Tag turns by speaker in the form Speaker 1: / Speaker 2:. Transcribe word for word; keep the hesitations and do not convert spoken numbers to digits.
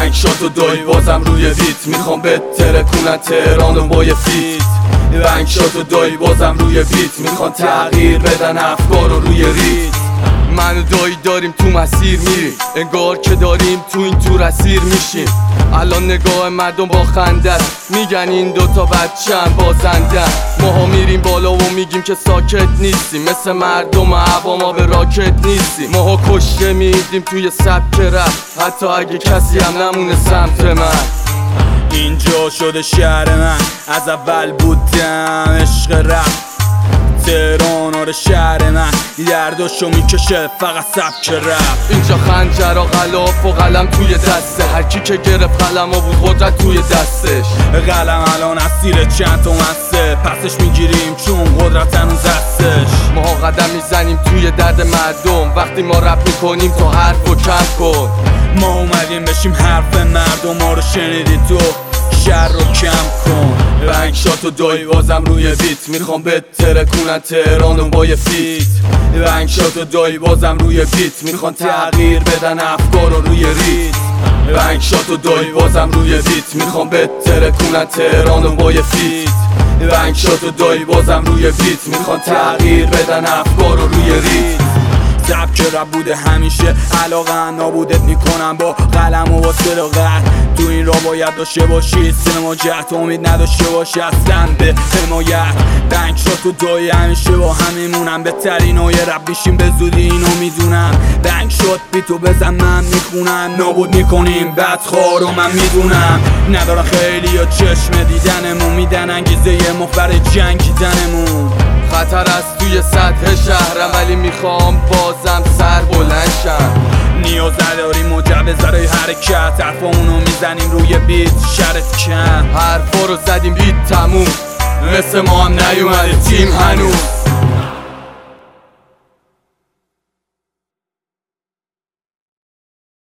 Speaker 1: بنگ شات و دایی بازم روی بیت، میخوام به ترکونن تهرانو با یه فیت. بنگ شات و دایی بازم روی بیت، میخوان تغییر بدن افکار رو روی ریت. من و دایی داریم تو مسیر میریم، انگار که داریم تو این تور اسیر میشیم. الان نگاه مردم با خنده میگن این دوتا بچه‌ن بازنده. ماها میریم بالا و میگیم که ساکت نیستیم، مثل مردم عواما به راکت نیستیم. ماها کشته میدیم توی سبک رپ، حتی اگه کسی هم نمونه سمت من.
Speaker 2: اینجا شده شهر من، از اول بودم عشق رپ. تهران آره شهر من، درداشو میکشه فقط سبک رپ.
Speaker 1: اینجا خنجر و غلاف و قلم توی دسته، هر کی که گرفت قلم و بود قدرت توی دستش.
Speaker 2: قلم الان اسیر چند تا مسته، پسش میگیریم چون قدرت هنوز دستش.
Speaker 1: ماها قدم میزنیم توی درد مردم، وقتی ما رپ میکنیم تو حرفو کم کن.
Speaker 2: ما اومدیم بشیم حرف مردم، ما رو شنیدی تو شهر رو کم کن.
Speaker 1: بنگ شات و دایی بازم روی بیت، میخوام به ترکونن تهرانو با یه فیت. بنگ شات و دایی بازم روی بیت، میخوان تغییر بدن افکار رو روی ریت. بنگ شات و دایی بازم روی بیت، میخوام به ترکونن تهرانو با یه فیت. بنگ شات و دایی بازم روی بیت، میخوان تغییر بدن افکار رو روی ریت.
Speaker 2: سبک رپ بوده همیشه، علاقه نابودت میکنم با قلم و با صداقت. تو این را باید داشته باشی سینما جهت، امید نداشته باشی اصلا به حمایت. بنگ شات و دایی همیشه با همیمونم، بهترین های رپ میشیم به زودی اینو میدونم. بنگ شات بیتو بزن من میخونم، نابود میکنیم بدخوار و من میدونم. نداره خیلی یا چشم دیدنمون، میدن انگیزه ما برای جنگیدنمون.
Speaker 1: خطر است توی سطح شهرم، ولی میخوام بازم سر بلند شم.
Speaker 2: نیاز نداریم مجوز برای حرکت، حرفامونو میزنیم روی بیت شرط کم.
Speaker 1: حرفا رو زدیم بیت تموم، مثل ما هم نیومده تیم هنوز.